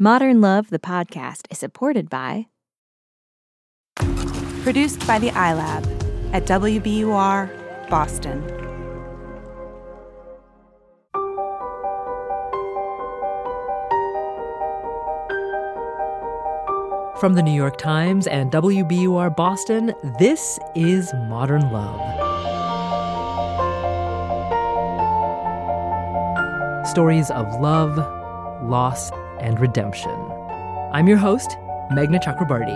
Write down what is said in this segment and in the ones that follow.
Modern Love, the podcast, is supported by... Produced by the iLab at WBUR, Boston. From the New York Times and WBUR Boston, this is Modern Love. Stories of love, loss, and redemption. I'm your host, Meghna Chakrabarty.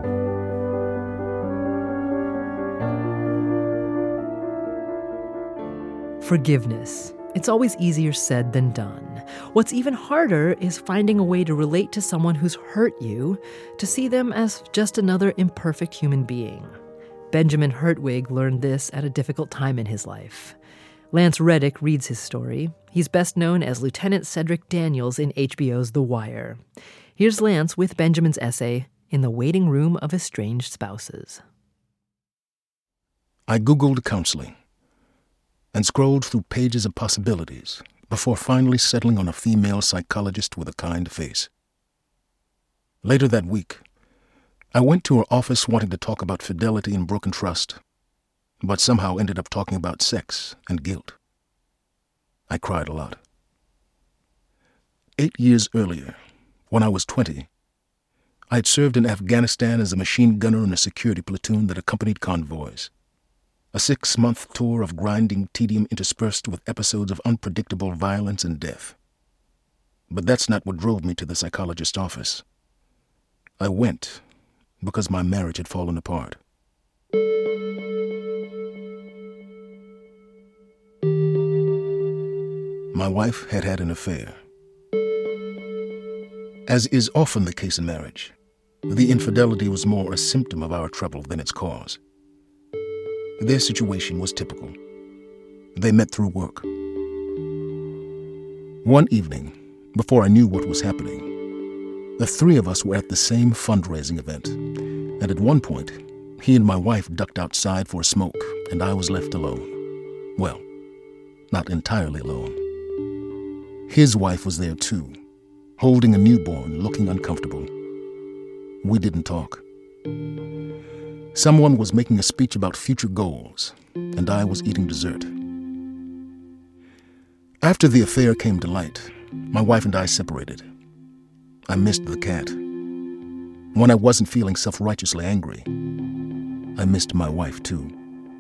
Forgiveness. It's always easier said than done. What's even harder is finding a way to relate to someone who's hurt you, to see them as just another imperfect human being. Benjamin Hertwig learned this at a difficult time in his life. Lance Reddick reads his story. He's best known as Lieutenant Cedric Daniels in HBO's The Wire. Here's Lance with Benjamin's essay, In the Waiting Room of Estranged Spouses. I Googled counseling and scrolled through pages of possibilities before finally settling on a female psychologist with a kind face. Later that week, I went to her office wanting to talk about fidelity and broken trust, but somehow ended up talking about sex and guilt. I cried a lot. 8 years earlier, when I was 20, I had served in Afghanistan as a machine gunner in a security platoon that accompanied convoys. A 6-month tour of grinding tedium interspersed with episodes of unpredictable violence and death. But that's not what drove me to the psychologist's office. I went because my marriage had fallen apart. My wife had had an affair. As is often the case in marriage, the infidelity was more a symptom of our trouble than its cause. Their situation was typical. They met through work. One evening, before I knew what was happening, the three of us were at the same fundraising event, and at one point, he and my wife ducked outside for a smoke, and I was left alone. Well, not entirely alone. His wife was there too, holding a newborn, looking uncomfortable. We didn't talk. Someone was making a speech about future goals, and I was eating dessert. After the affair came to light, my wife and I separated. I missed the cat. When I wasn't feeling self-righteously angry, I missed my wife too.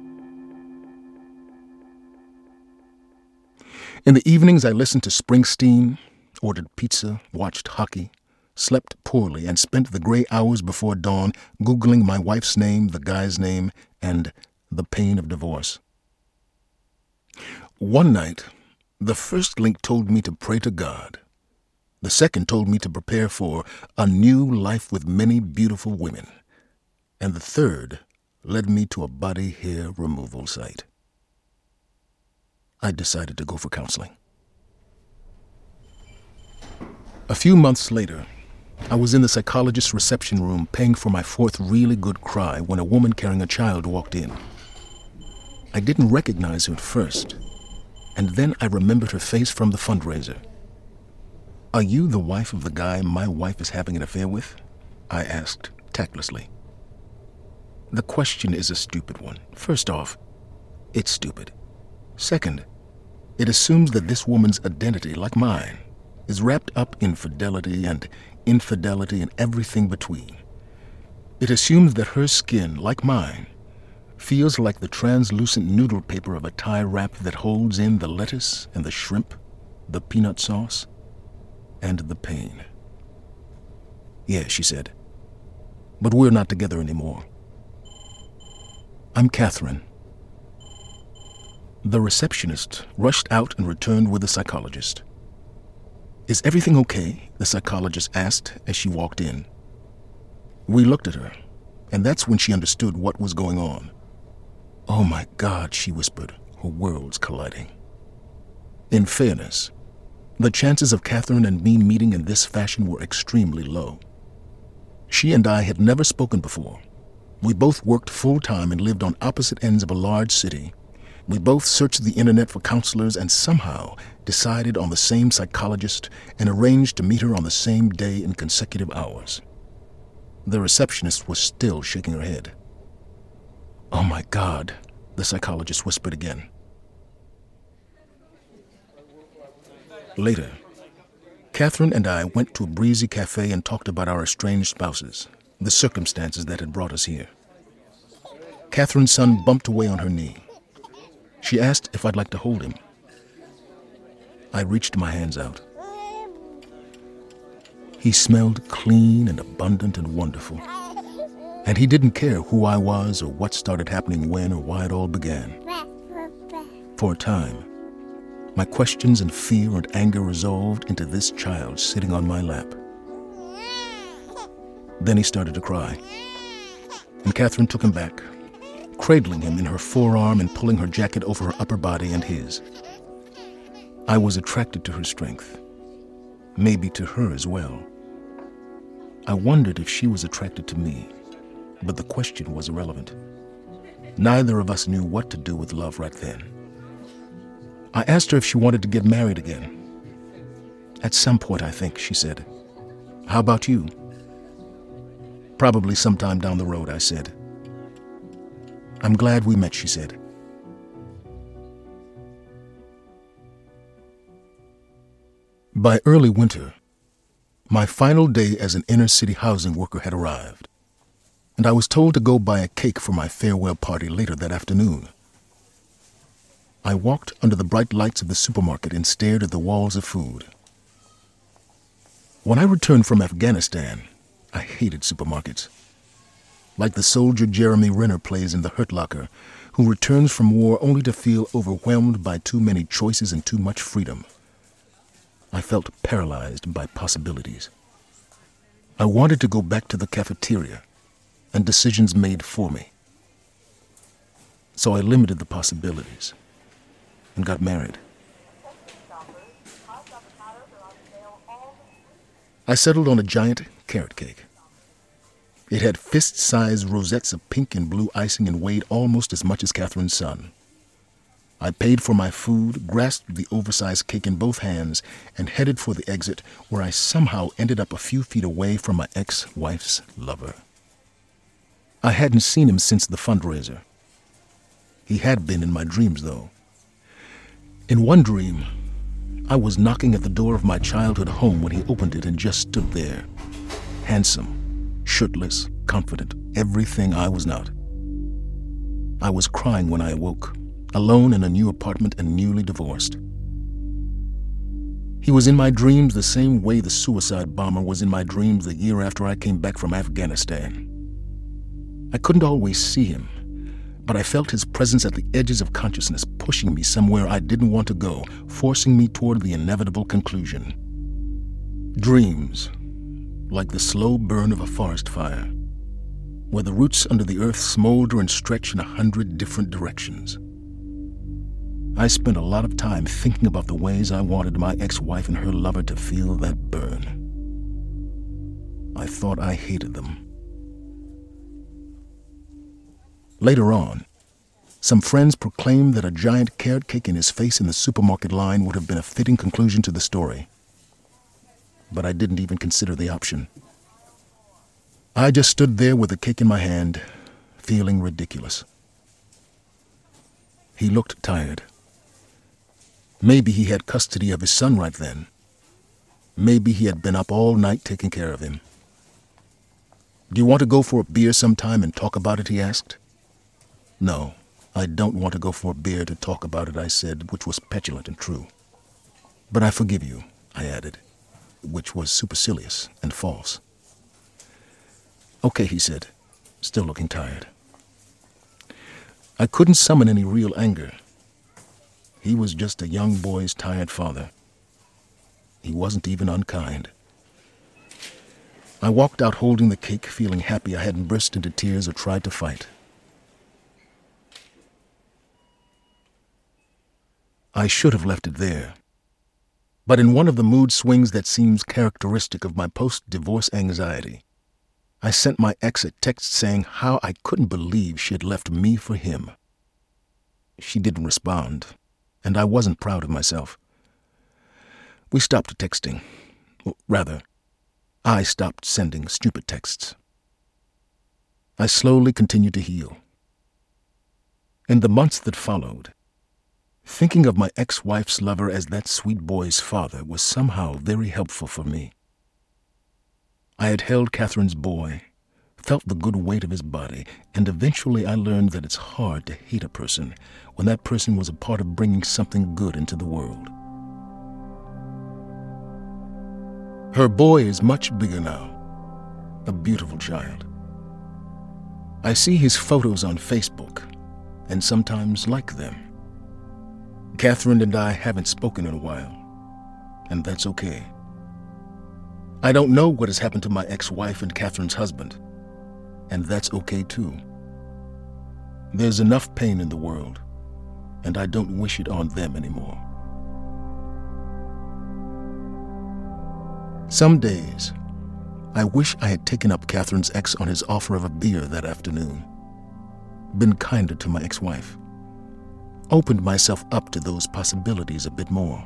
In the evenings, I listened to Springsteen, ordered pizza, watched hockey, slept poorly, and spent the gray hours before dawn Googling my wife's name, the guy's name, and the pain of divorce. One night, the first link told me to pray to God. The second told me to prepare for a new life with many beautiful women. And the third led me to a body hair removal site. I decided to go for counseling. A few months later, I was in the psychologist's reception room paying for my fourth really good cry when a woman carrying a child walked in. I didn't recognize her at first, and then I remembered her face from the fundraiser. "Are you the wife of the guy my wife is having an affair with?" I asked tactlessly. The question is a stupid one. First off, it's stupid. Second, it assumes that this woman's identity, like mine, is wrapped up in fidelity and infidelity and everything between. It assumes that her skin, like mine, feels like the translucent noodle paper of a tie wrap that holds in the lettuce and the shrimp, the peanut sauce, and the pain. "Yeah," she said, "but we're not together anymore." "I'm Catherine." The receptionist rushed out and returned with the psychologist. "Is everything okay?" the psychologist asked as she walked in. We looked at her, and that's when she understood what was going on. "Oh my God," she whispered, her worlds colliding. In fairness, the chances of Catherine and me meeting in this fashion were extremely low. She and I had never spoken before. We both worked full-time and lived on opposite ends of a large city, We both searched the internet for counselors and somehow decided on the same psychologist and arranged to meet her on the same day in consecutive hours. The receptionist was still shaking her head. "Oh my God," the psychologist whispered again. Later, Catherine and I went to a breezy cafe and talked about our estranged spouses, the circumstances that had brought us here. Catherine's son bumped away on her knee. She asked if I'd like to hold him. I reached my hands out. He smelled clean and abundant and wonderful, and he didn't care who I was or what started happening when or why it all began. For a time, my questions and fear and anger resolved into this child sitting on my lap. Then he started to cry, and Catherine took him back, cradling him in her forearm and pulling her jacket over her upper body and his. I was attracted to her strength, maybe to her as well. I wondered if she was attracted to me, but the question was irrelevant. Neither of us knew what to do with love right then. I asked her if she wanted to get married again. "At some point, I think," she said. "How about you?" "Probably sometime down the road," I said. "I'm glad we met," she said. By early winter, my final day as an inner-city housing worker had arrived, and I was told to go buy a cake for my farewell party later that afternoon. I walked under the bright lights of the supermarket and stared at the walls of food. When I returned from Afghanistan, I hated supermarkets. Like the soldier Jeremy Renner plays in The Hurt Locker, who returns from war only to feel overwhelmed by too many choices and too much freedom. I felt paralyzed by possibilities. I wanted to go back to the cafeteria and decisions made for me. So I limited the possibilities and got married. I settled on a giant carrot cake. It had fist-sized rosettes of pink and blue icing and weighed almost as much as Catherine's son. I paid for my food, grasped the oversized cake in both hands, and headed for the exit, where I somehow ended up a few feet away from my ex-wife's lover. I hadn't seen him since the fundraiser. He had been in my dreams, though. In one dream, I was knocking at the door of my childhood home when he opened it and just stood there, handsome, shirtless, confident, everything I was not. I was crying when I awoke, alone in a new apartment and newly divorced. He was in my dreams the same way the suicide bomber was in my dreams the year after I came back from Afghanistan. I couldn't always see him, but I felt his presence at the edges of consciousness, pushing me somewhere I didn't want to go, forcing me toward the inevitable conclusion. Dreams, like the slow burn of a forest fire, where the roots under the earth smolder and stretch in 100 different directions. I spent a lot of time thinking about the ways I wanted my ex-wife and her lover to feel that burn. I thought I hated them. Later on, some friends proclaimed that a giant carrot cake in his face in the supermarket line would have been a fitting conclusion to the story. But I didn't even consider the option. I just stood there with the cake in my hand, feeling ridiculous. He looked tired. Maybe he had custody of his son right then. Maybe he had been up all night taking care of him. "Do you want to go for a beer sometime and talk about it?" he asked. "No, I don't want to go for a beer to talk about it," I said, which was petulant and true. "But I forgive you," I added, which was supercilious and false. "Okay," he said, still looking tired. I couldn't summon any real anger. He was just a young boy's tired father. He wasn't even unkind. I walked out holding the cake, feeling happy I hadn't burst into tears or tried to fight. I should have left it there. But in one of the mood swings that seems characteristic of my post-divorce anxiety, I sent my ex a text saying how I couldn't believe she had left me for him. She didn't respond, and I wasn't proud of myself. We stopped texting. Rather, I stopped sending stupid texts. I slowly continued to heal. In the months that followed, thinking of my ex-wife's lover as that sweet boy's father was somehow very helpful for me. I had held Catherine's boy, felt the good weight of his body, and eventually I learned that it's hard to hate a person when that person was a part of bringing something good into the world. Her boy is much bigger now, a beautiful child. I see his photos on Facebook and sometimes like them. Catherine and I haven't spoken in a while, and that's okay. I don't know what has happened to my ex-wife and Catherine's husband, and that's okay too. There's enough pain in the world, and I don't wish it on them anymore. Some days, I wish I had taken up Catherine's ex on his offer of a beer that afternoon, been kinder to my ex-wife, opened myself up to those possibilities a bit more.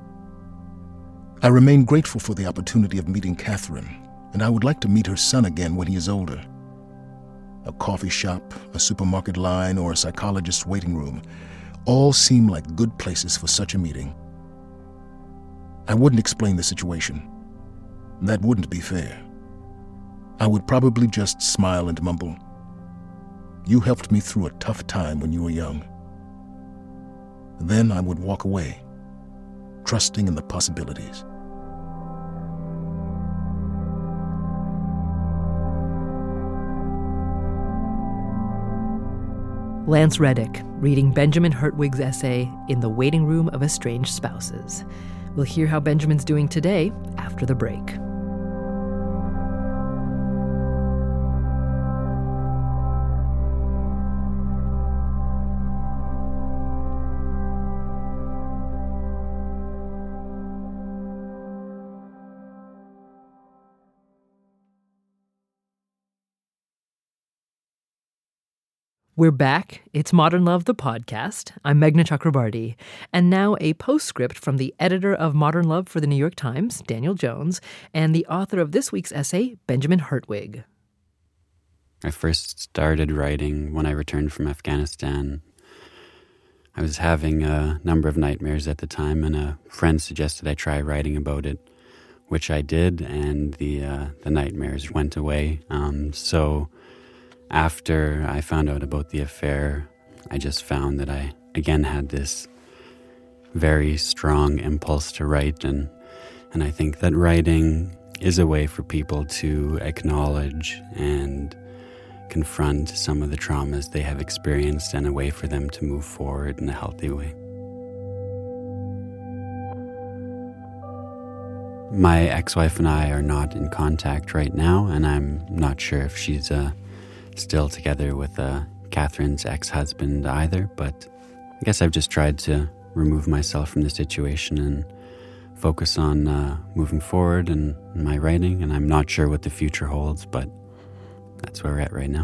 I remain grateful for the opportunity of meeting Catherine, and I would like to meet her son again when he is older. A coffee shop, a supermarket line, or a psychologist's waiting room all seem like good places for such a meeting. I wouldn't explain the situation. That wouldn't be fair. I would probably just smile and mumble, "You helped me through a tough time when you were young." Then I would walk away, trusting in the possibilities. Lance Reddick reading Benjamin Hertwig's essay, In the Waiting Room of Estranged Spouses. We'll hear how Benjamin's doing today after the break. We're back. It's Modern Love, the podcast. I'm Meghna Chakrabarti. And now a postscript from the editor of Modern Love for the New York Times, Daniel Jones, and the author of this week's essay, Benjamin Hertwig. I first started writing when I returned from Afghanistan. I was having a number of nightmares at the time, and a friend suggested I try writing about it, which I did, and the nightmares went away. So after I found out about the affair, I just found that I again had this very strong impulse to write, and I think that writing is a way for people to acknowledge and confront some of the traumas they have experienced, and a way for them to move forward in a healthy way. My ex-wife and I are not in contact right now, and I'm not sure if she's still together with Catherine's ex-husband either, but I guess I've just tried to remove myself from the situation and focus on moving forward in my writing, and I'm not sure what the future holds, but that's where we're at right now.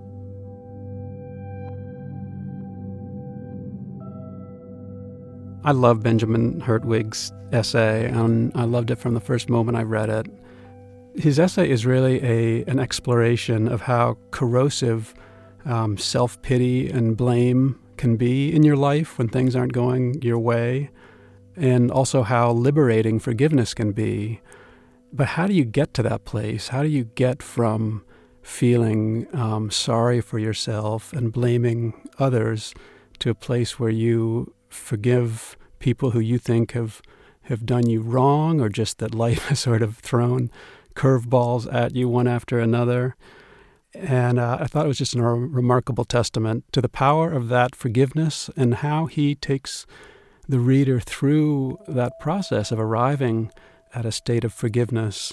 I love Benjamin Hertwig's essay, and I loved it from the first moment I read it. His essay is really an exploration of how corrosive self-pity and blame can be in your life when things aren't going your way, and also how liberating forgiveness can be. But how do you get to that place? How do you get from feeling sorry for yourself and blaming others to a place where you forgive people who you think have done you wrong, or just that life has sort of thrown curveballs at you one after another? And I thought it was just a remarkable testament to the power of that forgiveness and how he takes the reader through that process of arriving at a state of forgiveness.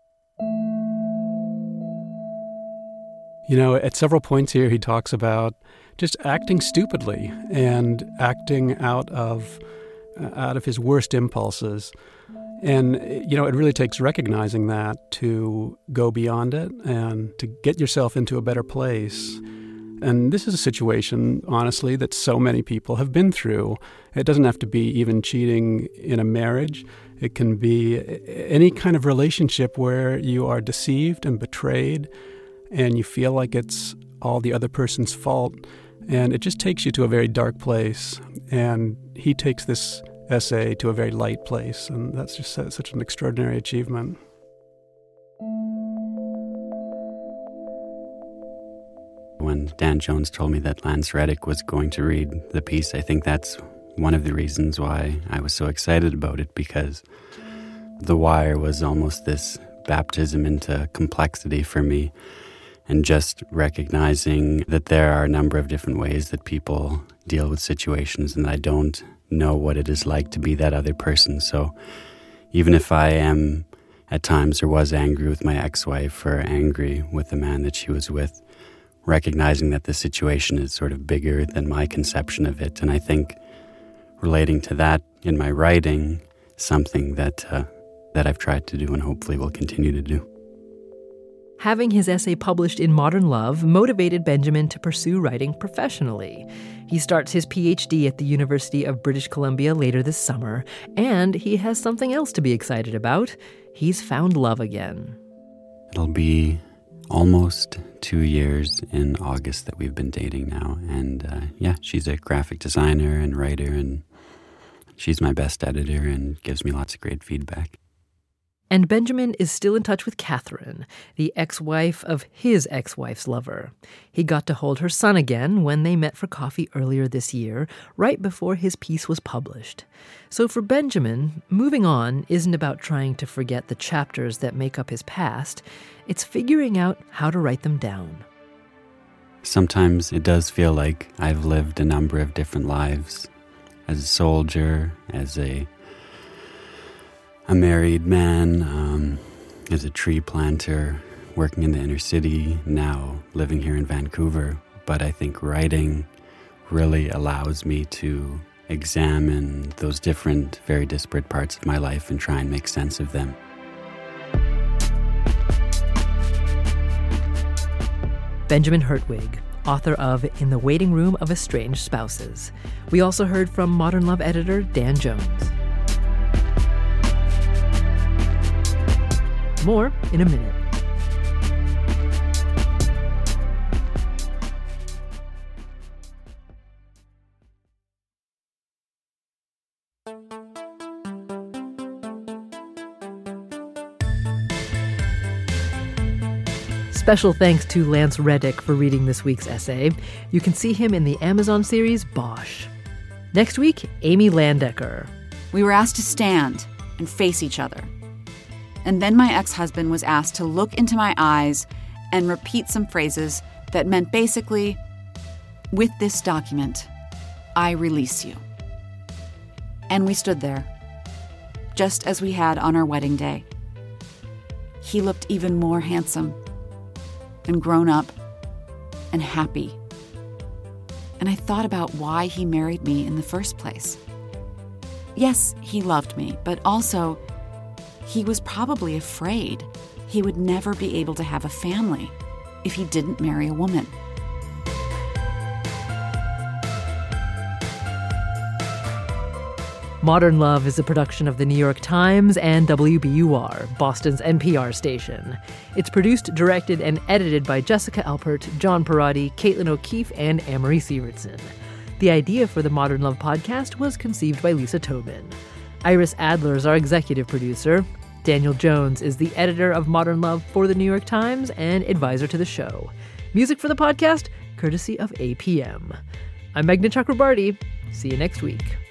You know, at several points here, he talks about just acting stupidly and acting out of his worst impulses. And, you know, it really takes recognizing that to go beyond it and to get yourself into a better place. And this is a situation, honestly, that so many people have been through. It doesn't have to be even cheating in a marriage. It can be any kind of relationship where you are deceived and betrayed and you feel like it's all the other person's fault. And it just takes you to a very dark place. And he takes this essay to a very light place. And that's just such an extraordinary achievement. When Dan Jones told me that Lance Reddick was going to read the piece, I think that's one of the reasons why I was so excited about it, because The Wire was almost this baptism into complexity for me, and just recognizing that there are a number of different ways that people deal with situations, and I don't know what it is like to be that other person. So even if I am at times or was angry with my ex-wife or angry with the man that she was with, recognizing that the situation is sort of bigger than my conception of it. And I think relating to that in my writing, something that I've tried to do and hopefully will continue to do. Having his essay published in Modern Love motivated Benjamin to pursue writing professionally. He starts his PhD at the University of British Columbia later this summer, and he has something else to be excited about. He's found love again. It'll be almost 2 years in August that we've been dating now. And she's a graphic designer and writer, and she's my best editor and gives me lots of great feedback. And Benjamin is still in touch with Catherine, the ex-wife of his ex-wife's lover. He got to hold her son again when they met for coffee earlier this year, right before his piece was published. So for Benjamin, moving on isn't about trying to forget the chapters that make up his past. It's figuring out how to write them down. Sometimes it does feel like I've lived a number of different lives. As a soldier, as a married man, as a tree planter, working in the inner city, now living here in Vancouver. But I think writing really allows me to examine those different, very disparate parts of my life and try and make sense of them. Benjamin Hertwig, author of In the Waiting Room of Estranged Spouses. We also heard from Modern Love editor Dan Jones. More in a minute. Special thanks to Lance Reddick for reading this week's essay. You can see him in the Amazon series Bosch. Next week, Amy Landecker. We were asked to stand and face each other. And then my ex-husband was asked to look into my eyes and repeat some phrases that meant basically, with this document, I release you. And we stood there, just as we had on our wedding day. He looked even more handsome and grown up and happy. And I thought about why he married me in the first place. Yes, he loved me, but also he was probably afraid he would never be able to have a family if he didn't marry a woman. Modern Love is a production of The New York Times and WBUR, Boston's NPR station. It's produced, directed, and edited by Jessica Alpert, John Perotti, Caitlin O'Keefe, and Amory Sievertson. The idea for the Modern Love podcast was conceived by Lisa Tobin. Iris Adler is our executive producer. Daniel Jones is the editor of Modern Love for The New York Times and advisor to the show. Music for the podcast, courtesy of APM. I'm Meghna Chakrabarti. See you next week.